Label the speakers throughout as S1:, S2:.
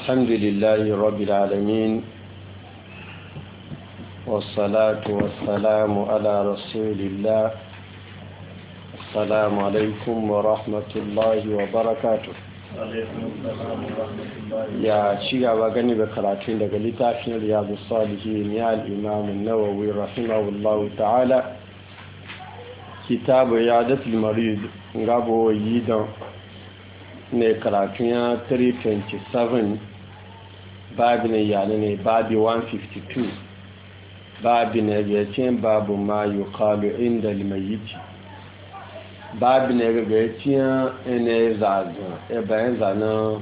S1: الحمد لله رب العالمين والصلاة والسلام على رسول الله. السلام عليكم ورحمة الله وبركاته. يا شيخ وغني بكراتين daga littafin Riyadus Salihin ya al-Imam an-Nawawi rahimahullahu ta'ala, kitabu Iyadatul Marid ngabo yidan ne karatun ya 327 babu ne yana ne babu 152 babu ne gacin babu ma yuqalu inda al-mayyit babu ne gacin ene zazo e bayan zana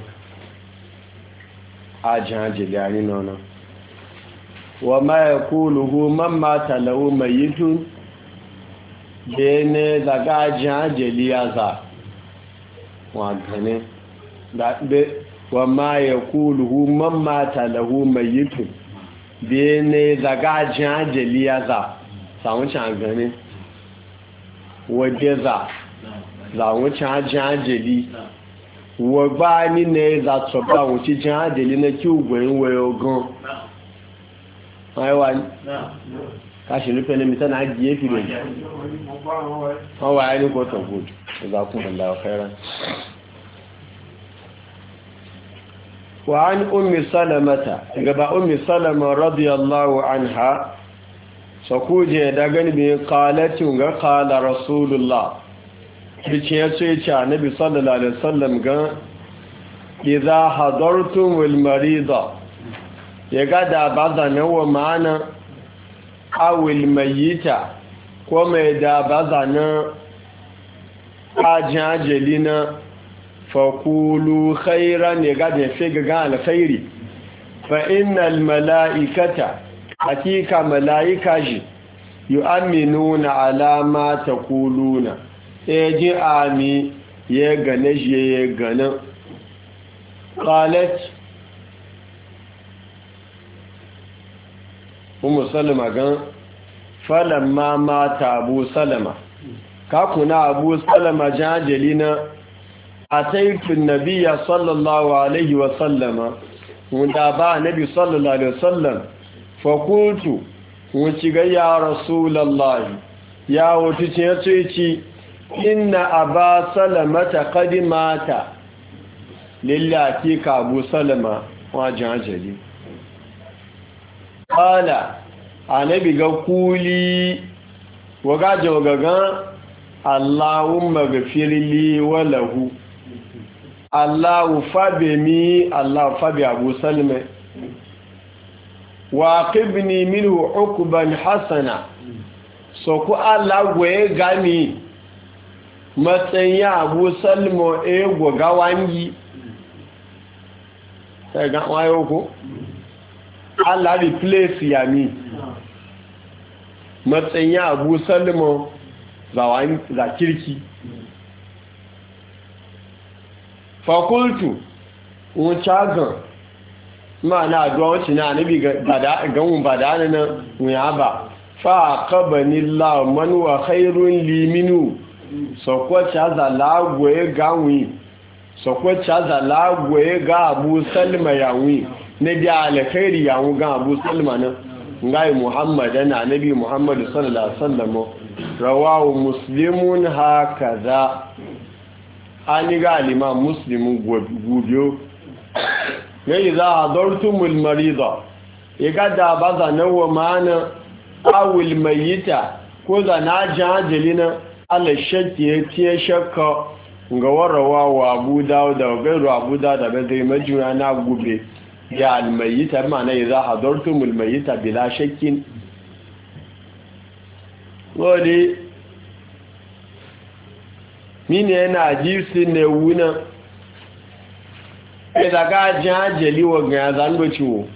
S1: ajan jilani nono wa ma yaquluhu man mata lahu mayyitun bene daga ajan jiliyaza wa gane da be wa ma yaquluhu man mata lahu mayyitun bene daga jan jeliyaza sawun can gane wadeza zawun can jan jeli wa ba ni ne za to ba wuci jan jeli na ki ugwen wayo gan aiwa kashi rufe ne mitana ajiye filo hawa ya ni ko to good جزاكم الله خيرا. وعن أم سلمة قبل أم سلمة رضي الله عنها سكوجة دقن بي قالت قال رسول الله بيشيء النبي صلى الله عليه وسلم قال إذا حضرتم المريضة يقعد بعضنا ومعنا أو الميتة وما إذا بعضنا ajalina fakulu khairan ya gada fi gaga alkhairi fa innal mala'ikata hakika mala'ika ji yu'minuna ala ma taquluna ji ami ya gane shi ya gane qalat salama gan falamma mata abu salama kakuna abu salama jajalina a taifin nabiya sallallahu alaihi wasallama wanda ba nabi sallallahu alaihi wasallam fakultu wuci ga ya rasulallahi ya wuce ce ci inna aba salamata kadimata lillaki ka abu salama wa jajali kala a nabi ga kuli wagaje wagagan Allahumma gafirli wa lahu Allahu fabimi Allahu fabi Abu Salma wa qibni minhu uqban hasana so ku Allah goye gami matsayin Abu Salma goga wangi sai ga wayo ko Allah replace yami matsayin Abu Salma za kirki fakultu wucagan ma'ana aduwa wacce na nabi ganwun ba da hannun wuya ba fa kabani laman wa khairun liminu sokwace za lagwaye ganwi sokwace za lagwaye ga abu salma yawon na biya alkhairi yawon ga abu salma nan ngai muhammadan nabi muhammadu sallallahu alaihi wasallam rawahu muslimun hakaza ani ga al-imam muslim gubiyo yayi za hadartumul marida yaga da baza nawa mana awil mayita ko za na jajalina ala shakki ya shakka ga warawa abu dawud da gairu abu dawud da bai majuna na gube ya al-mayita ma'ana idza hadartumul mayita bila shakkin wani mini yana jisi ne wuna daga jajali wa ga zango ciwo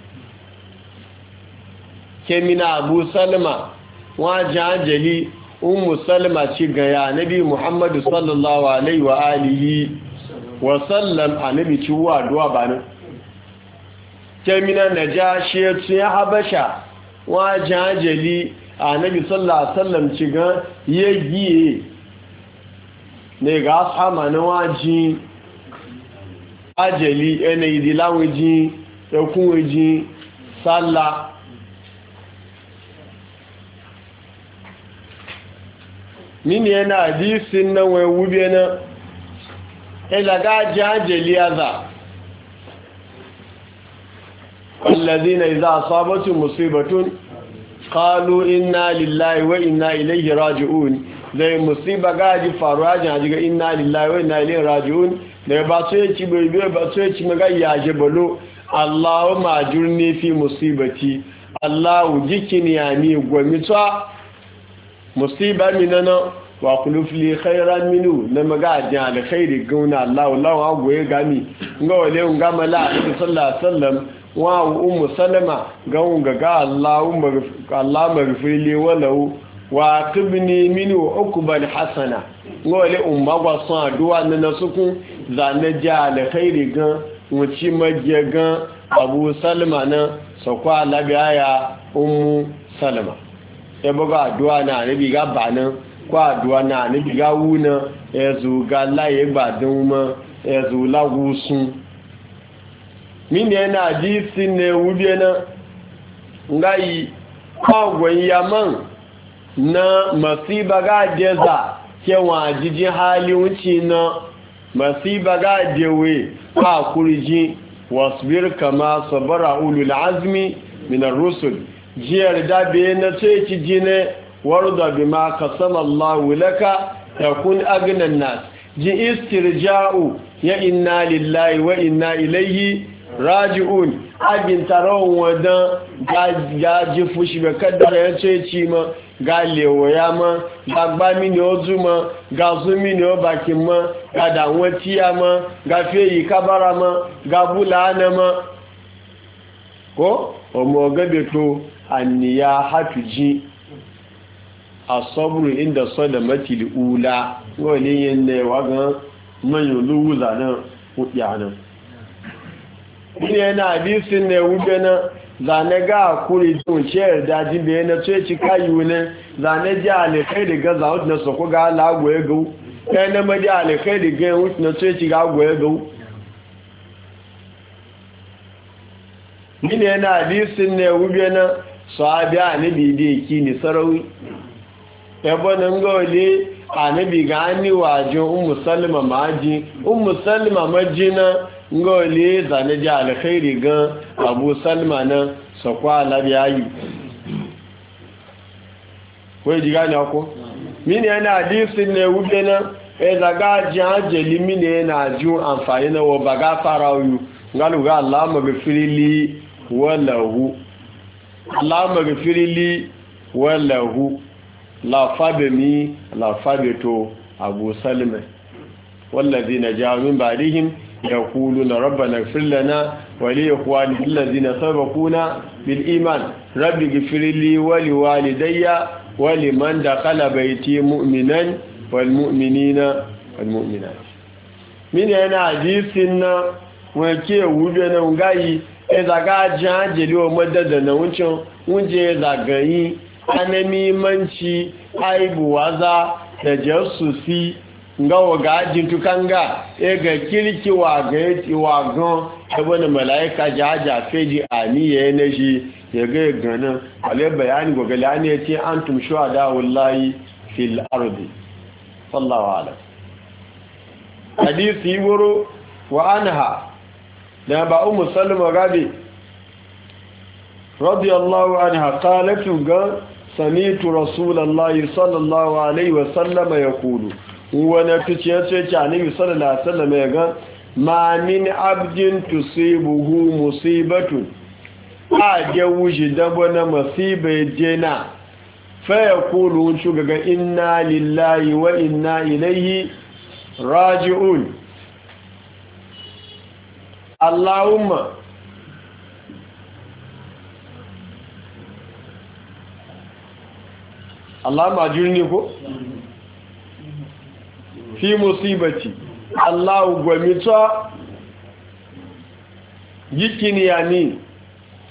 S1: kemina abu salma wa jajali ummu salma ci ga ya nabi muhammadu sallallahu alaihi wa alihi wa sallam annabi ciwo addu'a bana kemina najashi ya habasha wa jajali annabi sallallahu alaihi wasallam ci ga yagiye ne ga asama na waji ajali ene idilawun ji ekun ji salla mini yana hadisin nan wai wube na ilaga ajali aza الذين إذا أصابتهم مصيبة قالوا إنا لله وإنا إليه راجعون zai musiba gaji faruwa jan jiga inna lillahi wa inna ilaihi raji'un da ba so yaci bai ba so yaci maga ya jabalo Allahumma ajurni fi musibati Allahu jikini yani gwamitwa musiba minana wa kuluf li khairan minu na maga jan alkhairi gauna Allahu agwaye gami nga wale ngama la sallallahu alaihi wasallam wa ummu salama ga Allah maghfirli walau wa qibni minu ukbal hasana ngole umma gwa son aduwa na sukun zane ja alkhairi gan wuci maje gan abu salma na sokwa labiya ummu salama e boga aduwa na nabi ga banan kwa aduwa na nabi ga wuna ezu ga laye gbadun mo ezu lagusun mini yana hadisi ne wube na ngai kagwan yaman na masiba ga jeza kewa jijin hali wuce na masiba ga jewe a kurji wasbir kama sabara ulul azmi min ar-rusul jiyar dabe na ce ci jine warda bima qasama Allah laka takun agna an-nas ji istirja'u ya inna lillahi wa inna ilayhi raji'un agin taron wadan gaji fushi be kaddara ya ce ci ma ga lewaya ma ga gba mini ozu ma ga zu mini obakin ma ga dawon tiya ma ga feyi kabara ma ga bulana ma ko omo gabe to anniya hatuji asabru inda sadamati ula wole yin ne wagan manyan luwuza nan kuɗi ne yana hadisin ne wube na zane ga kuri tunciyar daji bai na ce ci kayu ne zane ji alikai da gaza wuce na soko ga alagwaye gau ɗaya na madi alikai da gaya wuce na ce ci ga agwaye gau ne yana hadisin ne wube na sahabi a nabi da yake ni sarauni ebe na ngole a nabi ga hannu wajen umu salima maji umu salima majina ngole zane ji alkhairi gan abu salma na sakwa labiyayi kwai ji gani ako mini yana hadisin ne wube na zaga ji hajjali mini yana ji amfani na wa baga fara yu galuga Allah magafirili walahu Allah magafirili walahu lafabe mi lafabe to abu salma wallazina ja'u min ba'dihim يقولون ربنا اغفر لنا ولإخواننا الذين سبقونا بالإيمان رب اغفر لي ولوالدي ولمن دخل بيتي مؤمنا والمؤمنين والمؤمنات من هنا حديثنا وكي وجنا ngai ezaga janjeli o madada na wunje zagayi anami manci aibu waza da jasusi ngawo ga ajin tukanga ga kirki wa ga yati wa gan saboda malaika jaja feji aniye ne shi ya ga gana ale bayani go galani yace antum shuhada wallahi fil ardi sallallahu alaihi hadisi wuro wa anha da ba ummu sallama gabi radiyallahu anha qalat ga sami'tu rasulullahi sallallahu alaihi wasallam yaqulu wani tuciyar ce ce annabi sallallahu alaihi wasallam ya ga ma min abdin tusibuhu musibatun a je wuji dabo na musibai jena fa yaqulu shugaga inna lillahi wa inna ilaihi raji'un Allahumma Allahumma ajirni ko fi musibati Allah gwamita yikini yani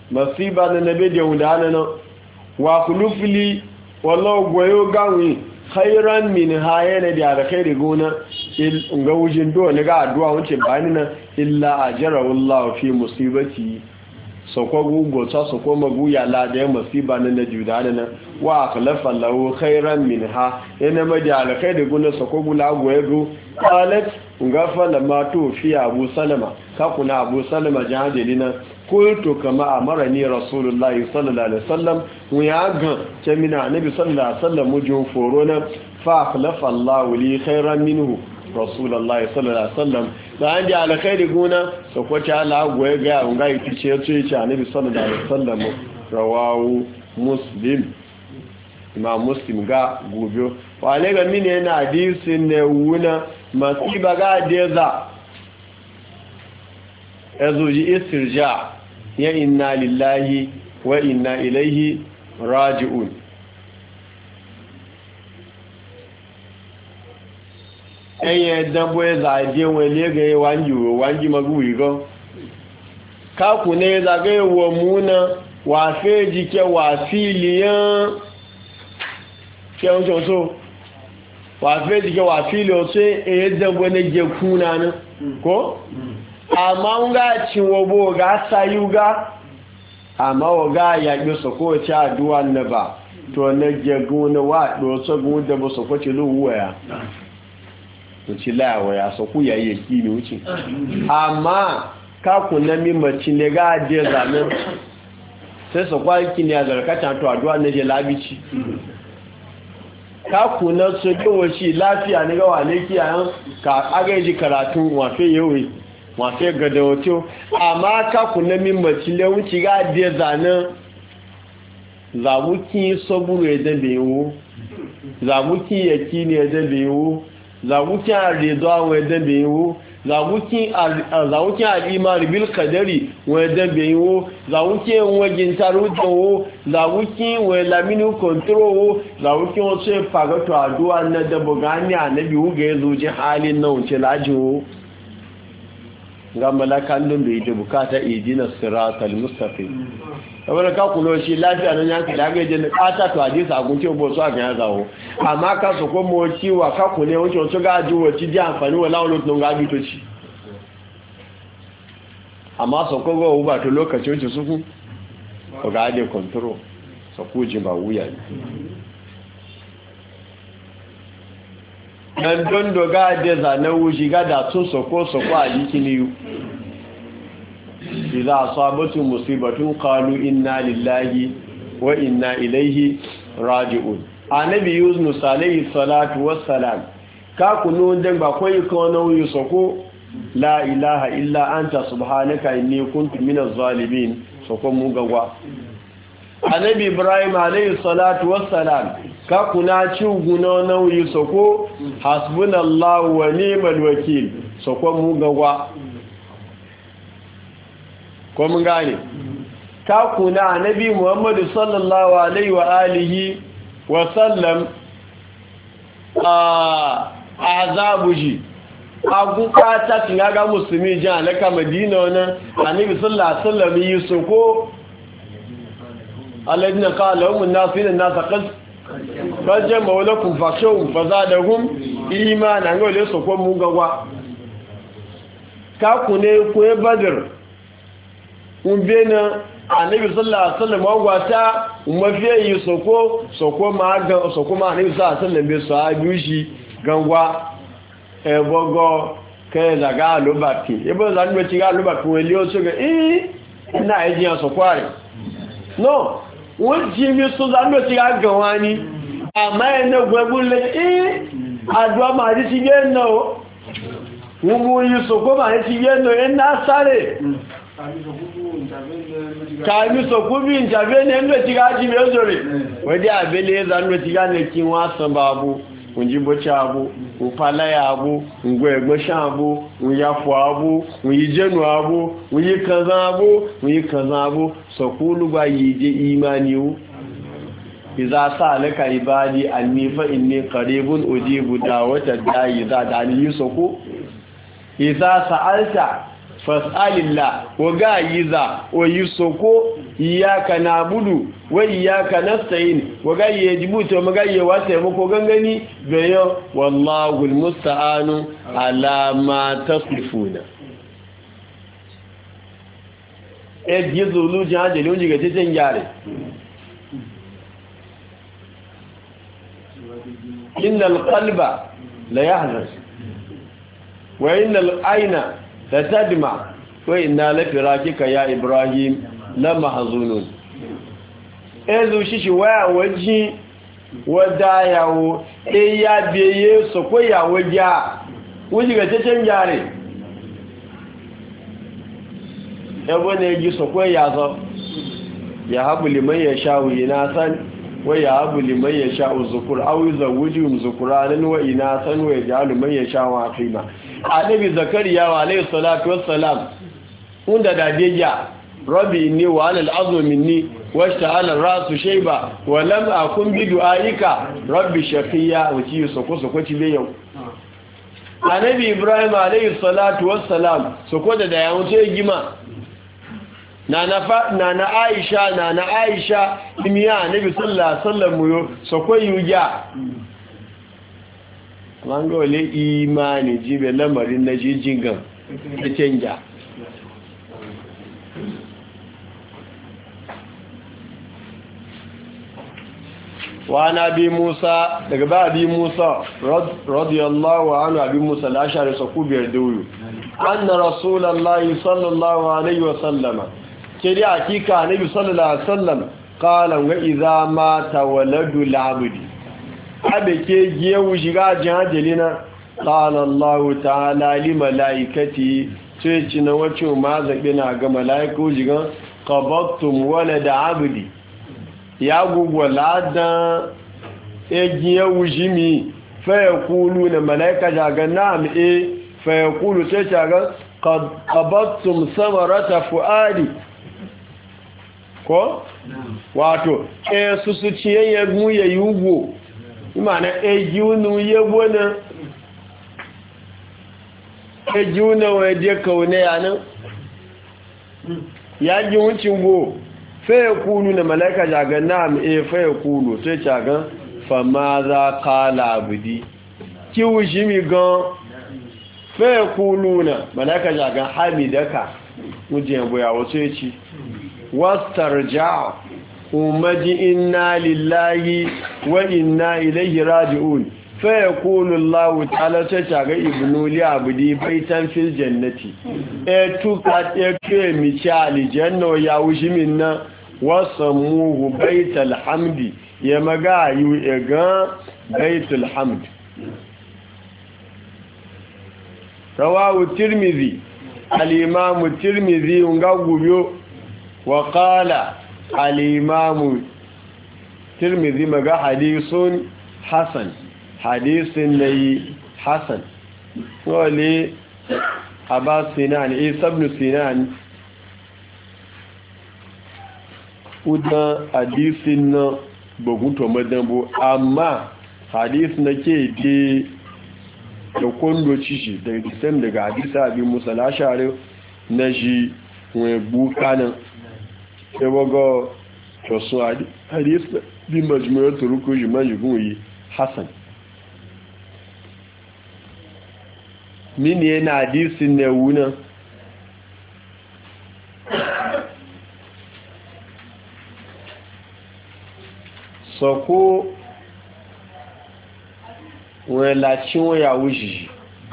S1: masiba na nabe da wudana na wa kulufili wallahu gwayo gawi khairan minha yana da alkhairi gona ga wujin do ne ga addu'a wuce bani nan illa ajarahu Allah fi musibati sokwa gugo ta sokwa maguya la da musiba nan da juda nan wa akhlafa lahu khairan minha yana ma da alkhairi gona sokwa gula goyego qalat ngafala ma to fi Abu Salama ka kuna Abu Salama jahadilina kultu kama amarani rasulullahi sallallahu alaihi wasallam ya ga tamina annabi sallallahu alaihi wasallam mujin forona fa akhlafa Allah li khairan minhu rasulullahi sallallahu alaihi wasallam da an ji alkhairi guna so ko ta Allah goye ga unga yi ce ce annabi sallallahu alaihi wasallam rawahu muslim imam muslim ga gobe wale ga mine yana hadisin ne wuna masiba ga deza azuji istirja ya inna lillahi wa inna ilaihi raji'un ẹyẹ ẹ̀dẹ́gbọ́ ẹ̀zà àjẹ́ wọn ilé-ẹgbẹ̀ wáńjí magúwì gan káàkù ní ẹzàgẹ́ ìwọ̀ múnà wà fẹ́ jíkẹ wà fíìlìyàn kẹunṣọ́sọ́ wà fẹ́ jíkẹ wà fíìlì ọ̀tọ́ ẹ̀ẹ́dẹ́gbọ́ ní jẹ kúnà ní kó àmá ń gá cinwọ́bó ga sayúgá àmá ọ̀gá yàgbé sọ̀kọ́ tí àdúwà nẹ́bà tó ní jẹ gún ní wà lọ́sọ́gún dẹbọ sọ̀kọ́ tí ló wúwẹ̀ ya wuce layawa ya sauku ya yi yaki ne wuce amma kakun na mimaci ne ga adiyar zanen sai sauku aiki ne a zarkacin to aduwa na je labici kakun na su yawanci lafiya ne ga wane kiyayen ka agaji karatun wafe yawai wafe gada wato amma kakun na mimaci ne wuce ga adiyar zanen zamuki saburu ya dabe yiwu zamuki yaki ne ya dabe yiwu zagukin arido àwọn ẹ̀dẹ́bẹ̀ ìwó zagukin al'imari bil kadari wọn ẹ̀dẹ́bẹ̀ ìwó zagukin wọn gintaru dánwó zagukin wọn lamini kontrowo zagukin wọn tó fagato àdúwà na daboga ní ànẹ́bí wúga ya zoji halin náà ce lájíwó ga malakan don da ije bukata idina siratal mustaqim saboda ka kulo shi lafiya nan yanka da ga jin kata to hadisi a gunce bo so a ga zawo amma ka so ko mo ciwa ka kule wuce to ga ji wuce ji amfani wala wala to ga bi to ci amma so ko go ba to lokaci wuce su ku ko ga de control so ku ji ba wuya dan don do ga de za na wuji ga da tun so ko a jikini إذا أصابتهم مصيبة قالوا إنا لله وإنا إليه راجعون النبي يونس عليه الصلاة والسلام كاكنون دنبا كوي كونو يسوكو لا إله إلا أنت سبحانك إني كنت من الظالمين سوكو مغوا النبي إبراهيم عليه الصلاة والسلام كاكنا تشوغنو يسوكو حسبنا الله ونعم الوكيل سوكو مغوا ko mun gane ka kuna annabi Muhammadu sallallahu alaihi wa alihi wa sallam azabuji aguka ta tinga musulmi jan alaka madina wannan annabi sallallahu alaihi wasallam yi soko alladina qala lahum an-nas inna an-nas qad jama'u lakum fakhshawhum fazadahum imanan ngole soko mun gagwa ka kune ku badr ubena annabi sallallahu alaihi wasallam wagwata mafiye yi soko ma annabi sallallahu alaihi wasallam be sahabi shi gangwa ebogo ke daga lobaki ebo zan be ti ga lobaki wele o so ga na eji an soko are no won ji mi so zan be ti ga ganwani ama ene gwebule adwa ma di ti ge no wo yi soko ma ti ge no na sare kàmí sọ̀kúbí ìjàbé ní ẹ̀lú ẹ̀tí gájí mẹ́sọ̀rẹ̀ wẹ́dí àbẹ́lẹ̀ ẹ̀zánú ẹ̀tí gá ní kí wọ́n sàn bá abú òjìbọ́chá abú òpàláyà abú ǹgbọ́ ẹ̀gbọ́ṣá abú òyàfọ́ abú òyìjẹ́nu abú òyìkànzán abú sọ̀kúlùgbà yìí dé ìmáníwú ìzá sáàlẹ́kà ìbádi ànífà ìní kàrẹ́bùn òjìbù dáwọ́tà dáyì dáadáa ní yí sọ̀kú ìzá sa'alta fas'alillah wa ga yiza wa yusoko iyyaka na'budu wa iyyaka nasta'in wa ga yajibu to maga yawa taimako gangani bayo wallahu almusta'anu ala ma tasifuna gizulu jihadi lunji ga titin yare innal qalba la yahzan wa innal ayna la tadma wa inna la firakika ya ibrahim la mahzunun ezu shishi wa waji wadayawo ya beye so ko ya waja wuji ga titin yare yabo ne ji so ko ya zo ya habu liman yasha'u inasan wa ya habu liman yasha'u zukur aw yuzawwijuhum zukuranan wa inasan wa yaj'alu man yasha'u aqima annabi zakariya wa alayhi salatu wassalam unda da deja rabbi inni wa alal azmi minni washta'ala ar-ra'su shayba wa lam akun bi du'aika rabbi shaqiya wa ci so ko ci be yau annabi ibrahim alayhi salatu wassalam so ko da ya wuce gima na Aisha imiya nabi sallallahu alaihi wasallam yo sokoi yuja mango le imani jibe lamarin na jijingan da canja wa nabi Musa daga ba abi Musa radiyallahu anhu abi Musa al-Ash'ari sakubiyar dawu anna rasulullahi sallallahu alaihi wasallama kiri hakika nabi sallallahu alaihi wasallam qala wa idza mata waladu al-abdi abeke giyewu shiga jahalina qala Allah ta'ala li malaikati sai cina wace ma zabe na ga malaiku shiga qabattum walada abdi ya gugwala da giyewu jimi fa yaqulu na malaika jaga na'am fa yaqulu sai jaga qabattum samarata fuadi ko wato su ciyayya mu ya yugo imana ejunu yebona ejuna waje kaune yanan ya ji wucin go fa yakunu na malaika jaga na'am fa yakunu sai jaga fa ma za qala abdi ki wushimi gan fa yakununa malaika jaga hamidaka muje boya wato yaci wastarja umaji inna lillahi wa inna ilaihi raji'un fa yaqulu Allah ta'ala taga ibnu li abdi baitan fil jannati tuka ke mi chali janno ya wushi minna wasamuhu baital hamdi ya magayu ega baitul hamd rawahu tirmidhi al-imam tirmidhi ngagubiyo وقال الإمام الترمذي مغا حديث حسن حديث ني حسن ولي أبا سنان عيسى بن سنان ودا حديث نا بغوتو مدنبو أما حديث نكي دي da kondo cishi daga disam daga hadisa abin musala share na shi wani bukanan ebogo to so hadis bi majmu'at turuku jimajigun yi hasan mini yana hadisin ne wuna soko wala chiwo ya wuji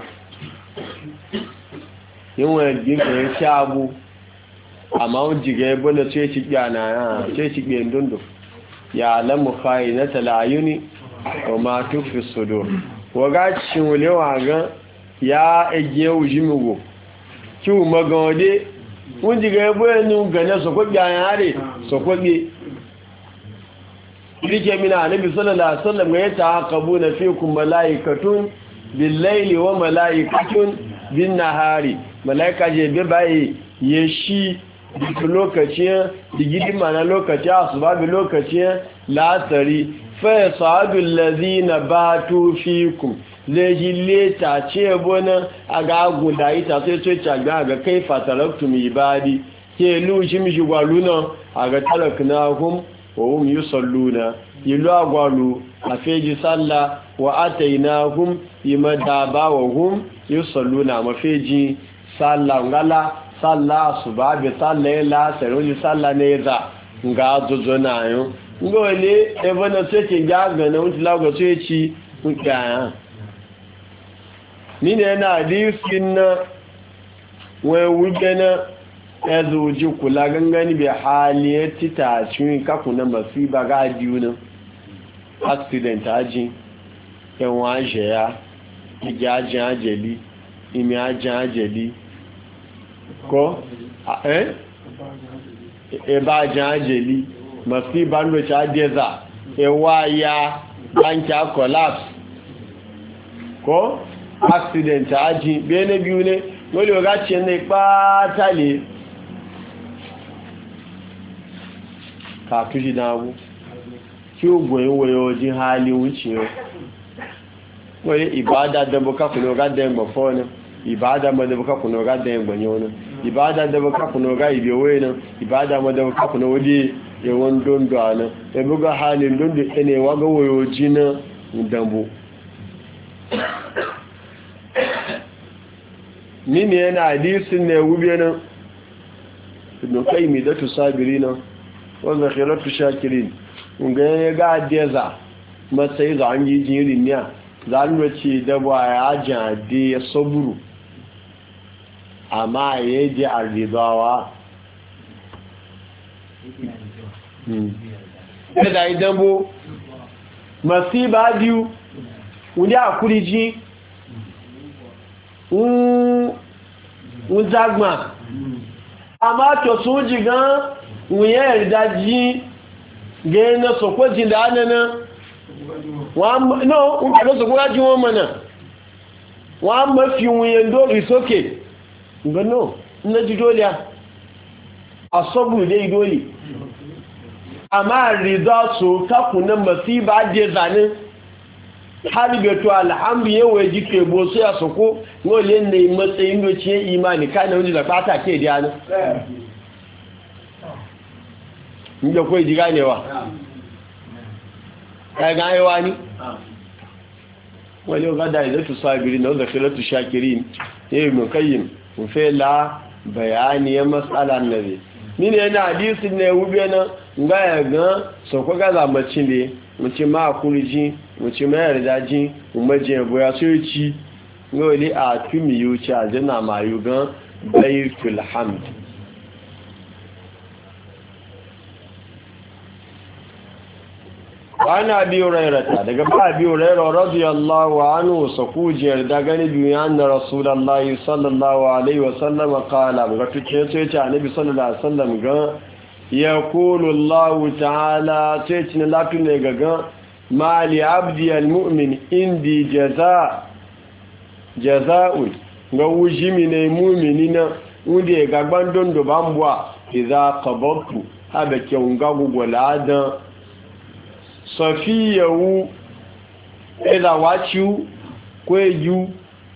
S1: yin gifin shabu amma wọ́n jìgẹ̀ ẹgbọ́nà tí ó ti gbà náà tí ó ti gbà ndúndù ya alamu khayi na talayuni ọmọ tó fi sọ́dọ̀ wọ́gá ṣinwulewa gan ya ẹgbẹ́ ojúmọ̀wò kí o mọ́ gan ọdé wọ́n jìgẹ̀ ẹgbọ́nà gẹ̀nẹ́ sọ̀kọ́gbà yàrá sọ̀kọ́gbé rike mina annabi sallallahu alaihi wasallam ya ta'aqabuna fikum malaikatun bil-layli wa malaikatun bin-nahari malaika je be baye yeshi duk lokacin digidi mana lokacin asuba bi lokacin lasari fa yasadul ladina batu fikum lejile ta ce bona aga guda ita sai sai caga ga kai fataraktum ibadi ke lu shi mi gwaluna aga taraknahum wa hum yusalluna yilu agwalu afeji sallah wa atainahum imadaba wa hum yusalluna mafeji sallah ngala sallah subabi sallah la seroji sallah neza nga zozo nayo ngole ebona tete jaga na unti lawo so echi mukaya nine na hadisin na we wujena ezuji kula gangani bi haliyati ta cin kakuna masiba ga diuna accident aji yan waje ya ijajin ajeli imi ajin ajeli ko ba ajin ajeli masiba ndo cha deza waya banki a collapse ko accident aji bene biyu ne wani ogaci ne patale ka tuji dawo kí ó gbọ́n ìwé ọjí hálí wúchi yau wọ́n ìbáadá dẹ̀bọ̀ká kùnà ọgá dẹ̀gbọ̀ fọ́nà ìbáadá mọ́dẹ̀bọ̀ká kùnà ọgá dẹ̀gbọ̀ yọ́nà ìbáadá dẹ̀bọ̀ká kùnà ọgá ìbẹ̀wé náà ìbáadá mọ́dẹ̀bọ̀ká kùnà wọ́dí ẹwọ́n dóndó àná ẹgbọ́gá hálí dóndó ẹni ìwágọ́wọ́ ọjí náà dẹ̀bọ̀ nínú ẹna àdísìn na ẹwúbẹ̀ náà ìdùnkẹ́ ìmìdẹ́tù sábìrì náà wọ́n zàkẹ́rẹ́tù shakirin ngayen ya ga deza matsayi za an yi jirin ne za a ce da ba ya jade ya saburu amma ya ji arribawa ya da idan bo masu ba biyu wunde a kuriji zagma amma to sun jigan wuyen yardaji gẹ́ na sọ̀kọ́ jí dáadẹ́ná wọ́n sọ̀kọ́ jí wọ́n mọ̀nà wọ́n mọ́ fi wùnyẹ̀ dórí sókè gánà na jí dóli a sọ́bù dé idóli a máa rí dọ́sù kakùnà mafi bá jẹ́ zanen haribeto alhamdu yawon ji kebo sai a sọ̀kọ́ wọ́n lè na matsayin dociyar imani kanan wani da fata ke diyanin inda kawai ji ganewa ya ganewa ni wani yau gada izatu sabiri na zakiratu shakirin ya yi mukayin mufe la bayani ya matsala na zai nini yana hadisun na ya wube na ga ya gan sauko gaza mace ne mace ma a kuriji mace ma yardaji umarji ya boya so yi ci wani a tumi yi wuce a jina mayu gan baitul hamd ana biyu rairata daga ba biyu raira radiyallahu anhu sakujiyar da gani biyu ya anna rasulullahi sallallahu alaihi wasallam qala ga tuce sai ce annabi sallallahu alaihi wasallam ga yaqulu Allah ta'ala sai ce latu ne ga mali abdi almu'min indi jazaa'un ga wujimi ne mu'minina wanda ga gbandon do bambwa idza qabatu hada ke unga guguladan safiyawu ila waciu kweju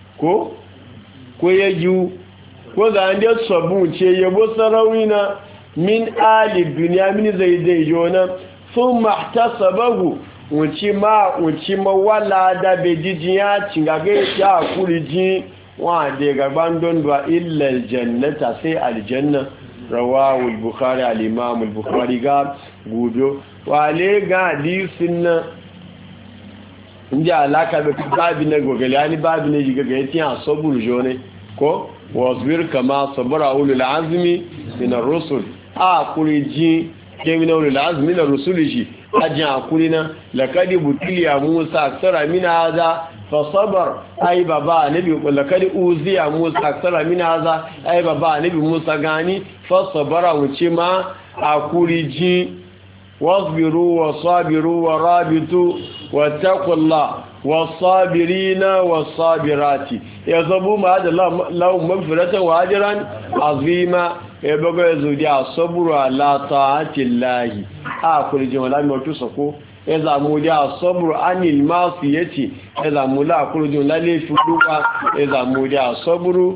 S1: ko da ndi sabu ce yabo sarawina min ali dunya min zaidai jona thumma ihtasabahu wuci ma wala da bejijiya cingage ya kuriji wa de gaban dondwa illa aljannata sai aljanna rawahu al-bukhari al-imam al-bukhari ga gudo wale ga hadisin nan inda alaka da babi na gogale ani babi ne jiga ga yatiya sabur jone ko wasbir kama sabara ulul azmi min ar-rusul kuriji kemina ulul azmi min ar-rusul shi ajin kurina laqad butiliya musa aksara min hadha fa sabar ay baba nabi laqad uziya musa aksara min hadha ay baba nabi musa gani fa sabara wuce ma kuriji wasbiru wasabiru warabitu wattaqullah wasabirina wasabirati yazabu ma da lahum maghfiratan wa ajran azima ebogo yazudi asabru ala ta'atillahi a kurje wala mi otu soko ezamu di asabru anil masiyati ezamu la kurje la le fuduwa ezamu di asabru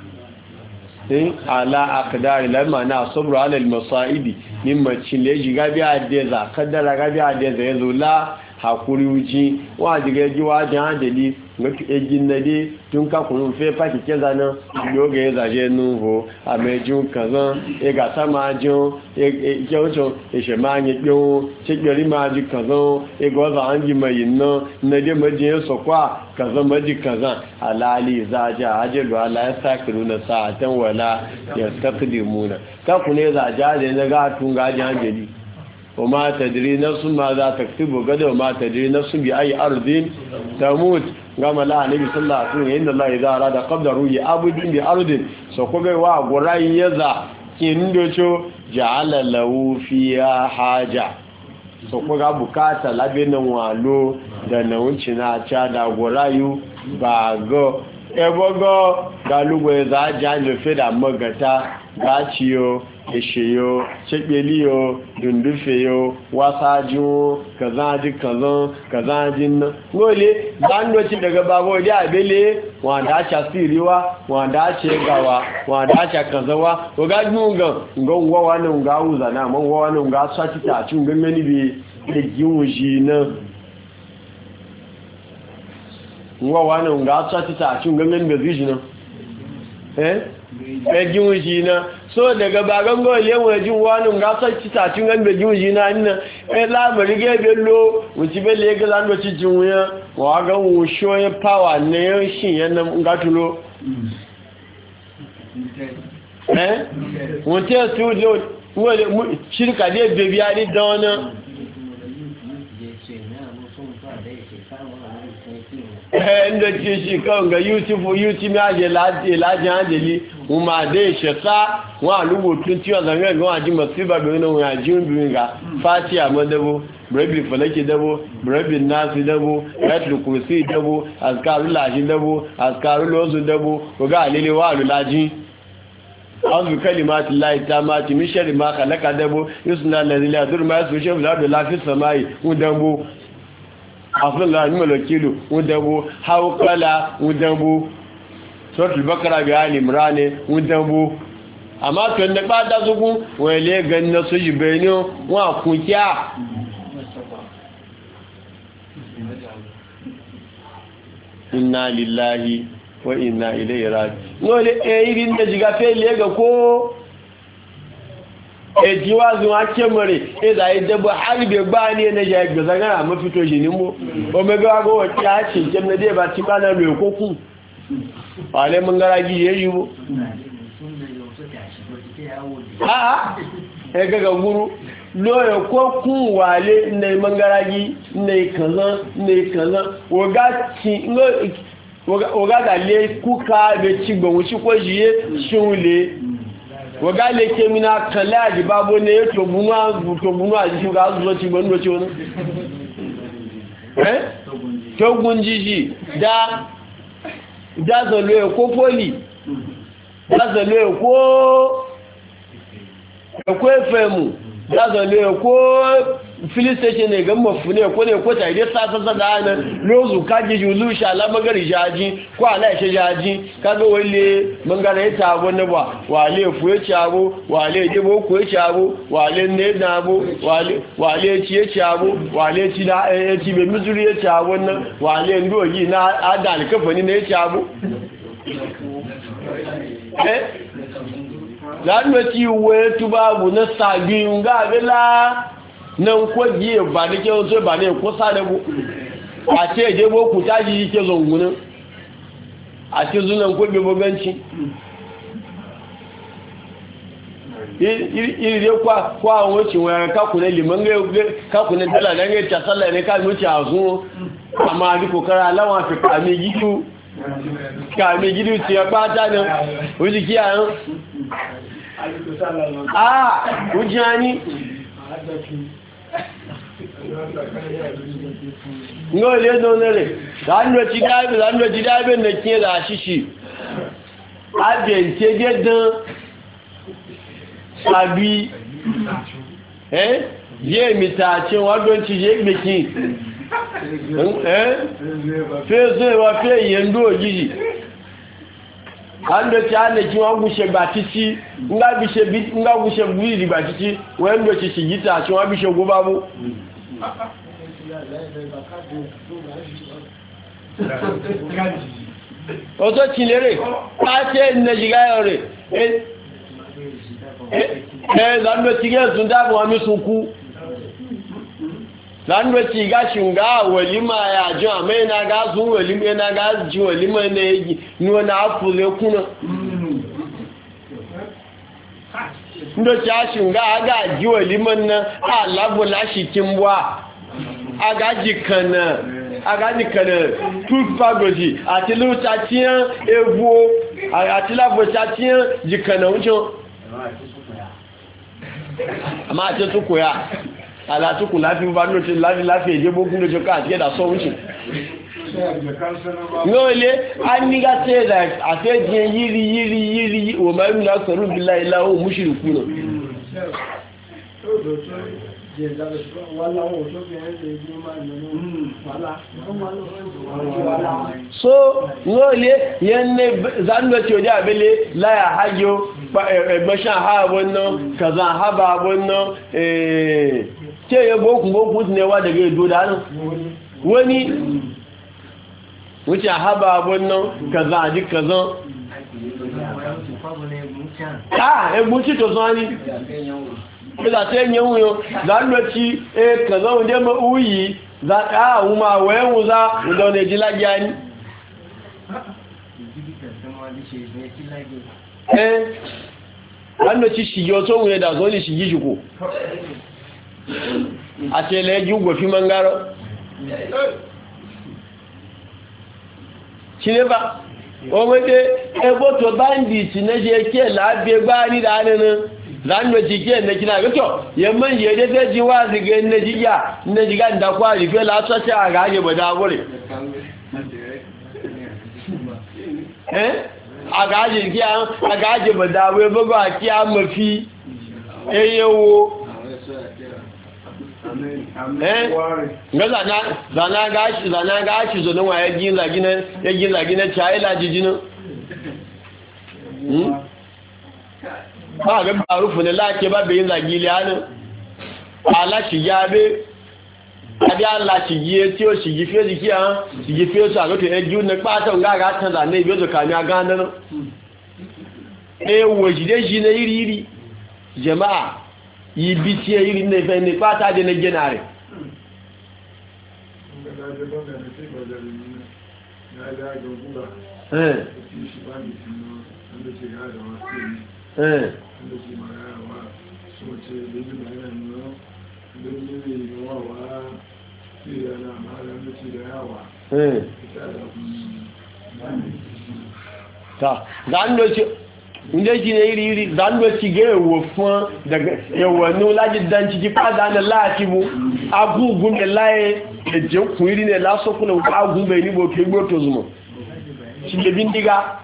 S1: ala aqdari lamma na asabru ala al masaibi mimma chileji gabi adeza kadara gabi adeza yazula hakuri wuci wa diga ji wa jan dali mutu ejin nade tun ka kunun fe pa kike zana yoga ya zaje nuho ameju kazan e ga sama jo e jojo e shemanye bio chigberi ma ji kazan e go za anji mayinno nade maje so kwa kazan maji kazan alali zaja ajalu ala yasakiruna sa'atan wala yastaqdimuna ka kune zaja da ga tun ga jan dali وما تدري نفس ماذا تكتب غدا وما تدري نفس بأي أرض تموت قام الله النبي صلى الله عليه وسلم إن الله إذا أراد قبضه يعبد بأرض سوكوغي وغراي يزا كيندوچو جعل له فيها حاجة سوكوغا بكاتا لابن والو da na wuce na cha da gorayu ba go ebogo galugwe za janje fe da magata gaciyo ishiyo shekeliyo dundufeyo wasajiyo kazaji kazajin nan gole zandoci daga bago da abele wanda cha siriwa wanda ce gawa wanda cha kazawa to ga gungan ngwa wannan ga uza na man wannan ga sati ta cin gammeni bi da giwuji nan ngwa wannan ga sati ta cin gammeni bi ziji nan ẹgbẹ̀rún jì náà so daga bagango ilewọ̀n ẹjú wọnú gásọ̀ títà tí wọ́n gbẹ̀gbẹ̀rún jì náà nínú ẹlámẹ̀rí gẹ́gẹ́ ló wùtí bẹ́ lè gẹ́gẹ́ láńdọ̀ tí jù wọ́n wọ́n gan wọ́n ṣó yẹ pàwà ní ṣìn yẹn na ngátúlò wọ́n tẹ́ tó lè ṣírkà dé bèbí adé dán náà inda ce shi kawai ga youtube ya je lajin hajjali ma dai shasa wa lugutun ciwon zangar ga wajen masu ba bai nan wajen biyu ga fatiya madabo birabin falake dabo birabin nasu dabo ratul kursi dabo azkarun lashi dabo azkarun lozu dabo ko ga alelewa alulaji azu kalimatu lahi tamati min sharri ma khalaqa dabo yusna allazi la yadur ma yasu shabu la lafi samai dabo afirla ni malakilu wudabo haukala wudabo suratul bakara ga ali imran wudabo amma to da ba da zugu wele ganna su jibeno wa kunkiya inna lillahi wa inna ilaihi raji'un wole irin da jiga fele ga ko ejiwazu ake mare eza idabo harbe gba ni na ya gbe zagara mafito shi nimbo omega go wati a cikin na dai ba ti bana lo kokun wale mun gara gi yeyi bo ga guru lo yo kokun wale ne mangara gi ne kaza oga ti oga da le kuka be ti gbo shi ko jiye shunle waga le ke mina kala ji babo ne to bunu a ji ga zuwa ci gbonu ci woni to gunjiji da zalo ko poli da zalo ko fm da zalo ko filin station ne ga mafu ne ko ta ide sa da nan lozu kaji julu sha la magari jaji ko ala she jaji kaga wale mangare ta wani ba wale fu ya chabo wale debo ko ya chabo wale ne dabo wale ci ya chabo wale ci da ci be mizuri ya chabo nan wale ndo yi na adal kafani ne ya chabo lánàá tí ìwé túbáàbù ní sàgbì ń gáàbílá nan kwaji ba da kyau sai ba ne kusa da mu a ce je boku taji yake zungunin a ce zunan kwaje buganci iri dai kwa wuce wani kakunan liman kakunan dala don ya ce sallah ne ka wuce a zuwa amma duk kokara alawa fi kame gidu ce ya fata ne wuce kiyayen a wujani no le no ne zanu ci dabe na ke da shishi abe ce gedan sabi ye mi ta ce wa don ci je gbeki fe wa fe yendo jiji ando ti ane ki wọ́n gúnṣe gbà títí ńgá gúnṣe gbìrì gbà títí wọ́n ń lò ti ṣì yíta tí wọ́n bí ṣe ogó bá mú ọ̀tọ́ ti lérè pàtẹ́ ìnẹ̀jìgáyọ̀ rẹ̀ lọ́nà tí gẹ́ẹ̀sùn dábò wọn mísùnkú lọ́nà tí gáṣùngá wẹ̀límà àjọ àmẹ́ ìnagá sún wẹ̀límà ìnagá jí wẹ̀límà ní wọn áfùlé kúnnà ndo tí a ṣùngá agá jí wẹ̀límà náà alábò láṣìkín wá agájì kanà toothpagosi àti lóòtàtíyàn ewu àti lábòtàtíyàn jì kanà oúnjẹ àmá àti tó kò yá alátukù láti bá lóòtí láti èdè gbógún lójọ káàkiri ẹ̀dà sọ oúnjẹ ní olè a nígá tẹ́ àfẹ́jìyàn yìí òmàrí náà sọ̀rọ̀ bí láìlá ó múṣìrì kú náà so ngole yanne zanwa ce wajen abele laya hayo gbashan ha wannan kaza haba wannan ce ya bokun ne wa daga edo da nan wani wuce haba wannan kaza ji kaza egbuci to zani da ta yin yawon zanwaci ka zaun je ma'uyi za ka ma wayan wuza da wani ji lagiya ni zanwaci shige wato wuye da zo ne shige shigo a ce laigi gwafi mangaro shi ne ba omede eboto bandit na je ke labe gbani da hannun zanuwa jike na kina gato yamman je da zai ji wazi ga na jiga da kwari fe la so ta ga je bada gore aga je ki aga je bada we bugo aki amafi eyewo zana gashi zo nan waye gin zagi na chaila jijinin ba ga barufu ne lake ba bayin zagi liyanin ala shi yabe adi ala shi yiye tí ó sì yí fẹ́ jiki an sì yí fẹ́ sọ àgọ́tò ẹjú ní pátá ń gága tán zà ní ibi ọjọ́ kàmí agándaná ewu òjìdé jí ní iri jama'a ibi tí ẹ iri ní ìfẹ́ ní pátá dé ní jẹ́nà rẹ̀ ta zandoci inda shi ne iri zandoci ga yawo fún daga yawonu laji dan ciki fada na láti bu agugun da laye da jekun iri ne lasokuna agun bai nibo ke gboto zuma shi da bindiga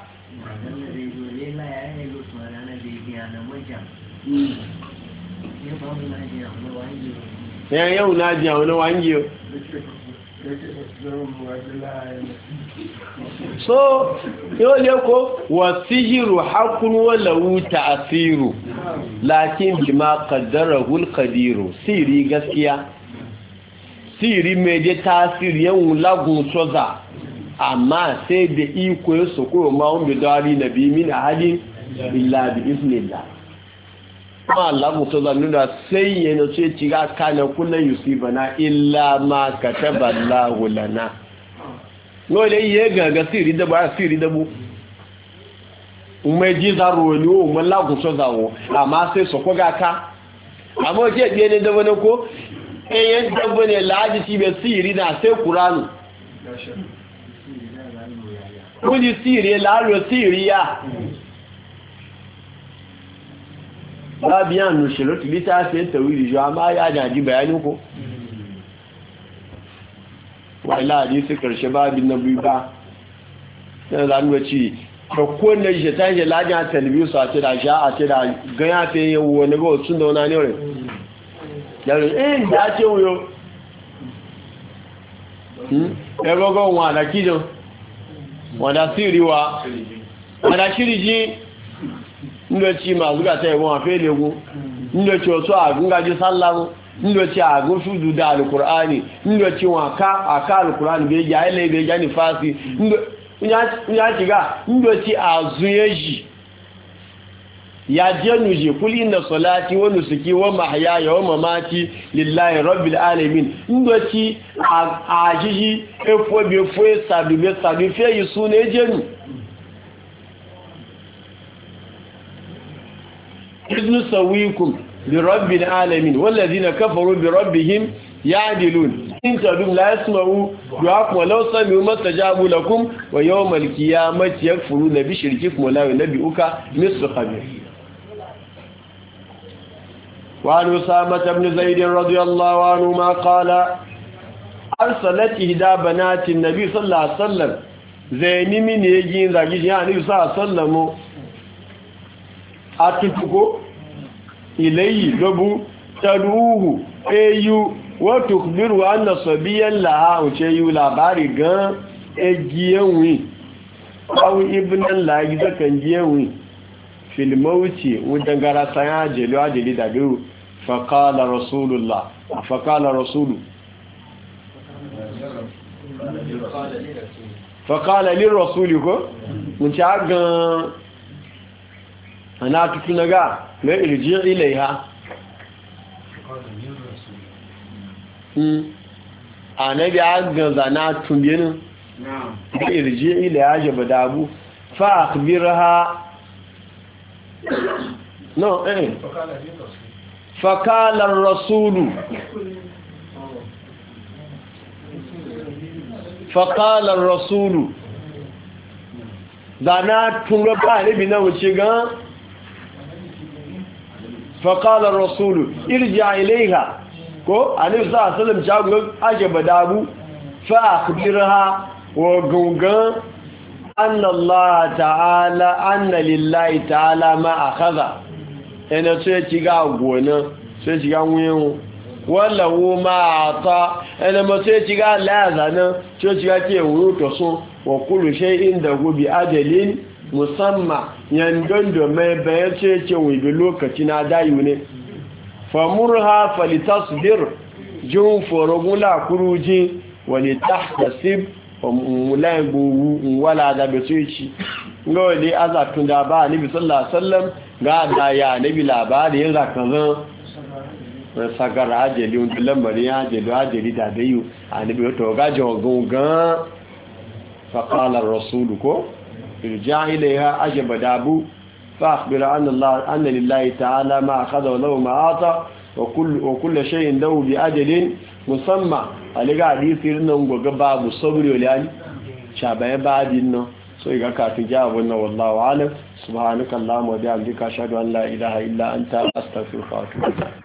S1: yau na ji wani wangiyo so yau ne ko wasihiru hakun walau ta'asiru lakin bima qaddarahu al-qadiru siri gaskiya siri mai da tasiri yan lagun soza amma sai da iko ya soko ma wanda dari nabi min ahadin illa bi iznillah ma lagun soza nuna sai yana ce ciga kana kullun yusibana illa ma kataba Allahu lana no le ye gaga siri da ba siri da bu umeji zaro ni o mo lagun soza wo amma sai soko ga ka amma je je ne da wani ko eyen dabbo ne laji ti be siri na sai qur'anu kuni siri la lo siri ya babu yan nushiratu littafin tawili jo amma ya jaji bayanin ko wala hadisi karshe babin nabi ba sai zanuwa ci ko ne je ta je laja talbiyu sa ce da sha a ce da ganya ta yi wani ga sun da wani ne ore da ce wuyo ẹgbọ́gọ́ wọn àdàkíjọ wọn dá sí ìríwá wọn dá ṣíríjí nílòtí ma zúgàtà ìwọ̀n àfẹ́lẹ̀gún nílòtí ọ̀tọ́ àgúngájú sálárún nílòtí àgún ṣúdúdá alùkùránì nílòtí wọn àká alùkùránì bẹ́ẹ̀já ẹlẹ́gbẹ̀ẹ́já ní fásí nílòtí àzúyẹ́jì ya januje kul inna salati wa nusuki wa mahyaya wa mamati lillahi rabbil alamin ndoti ajiji efo bi efo sabi fe yisune jenu idnu sawikum bi rabbil alamin walladhina kafaru bi rabbihim ya'dilun in tadum la yasma'u du'akum law sami'u mastajabu lakum wa yawmal qiyamati yakfuruna bi shirkikum wa la yunabbi'uka mislu khabir. وعن أسامة بن زيد رضي الله عنهما قال أرسلت إحدى بنات النبي صلى الله عليه وسلم زين من يجين ذاكيش يعني صلى الله عليه وسلم أتفكو إليه لبو تدعوه أيو وتخبر أن صبيا لها وشيو لاباري غان أجيوي أو ابنا لا يجزا كان جيوي في الموت ودنغرا سيا جلو أجلي دابيو فقال رسول الله فقال رسول فقال للرسول من شاغان أنا تكنغا لا ارجع إليها أنا بيعغان زنا تنبين ارجع إليها جبدابو فأخبرها no فقال الرسول zana tunga ba ne bi na wuce ga فقال الرسول ارجع إليها ko annabi sallallahu alaihi wasallam jago ake badabu fa akhbirha wa gungan anna Allah ta'ala anna lillahi ta'ala ma akhadha ina sai ci ga gona sai ci ga wuyen wallahu ma ata ina ma sai ci ga lazana sai ci ga ke wuro to so wa kullu shay'in da gobi ajalin musamma yandondo mai bayan sai ce wi bi lokaci na dayu ne famurha falitasbir jun forogula kuruji walitahtasib mulangu wala da besuci ngole azatun da ba nabi sallallahu alaihi wasallam ga da ya nabi labari yanzu kan sagara ajeli un lamari ya ajeli ajeli da dayu annabi to ga jogungan fa qala ar-rasul ko irja ilayha ajaba dabu فأخبر أن لله تعالى ما أخذ وله ما أعطى وكل شيء له بأجل مسمى ألقى حديث إنه باب الصبر وليان شابه بعد إنه سوى كافي جاوبنا والله أعلم سبحانك اللهم وبحمدك أشهد أن لا إله إلا أنت أستغفرك وأتوب إليك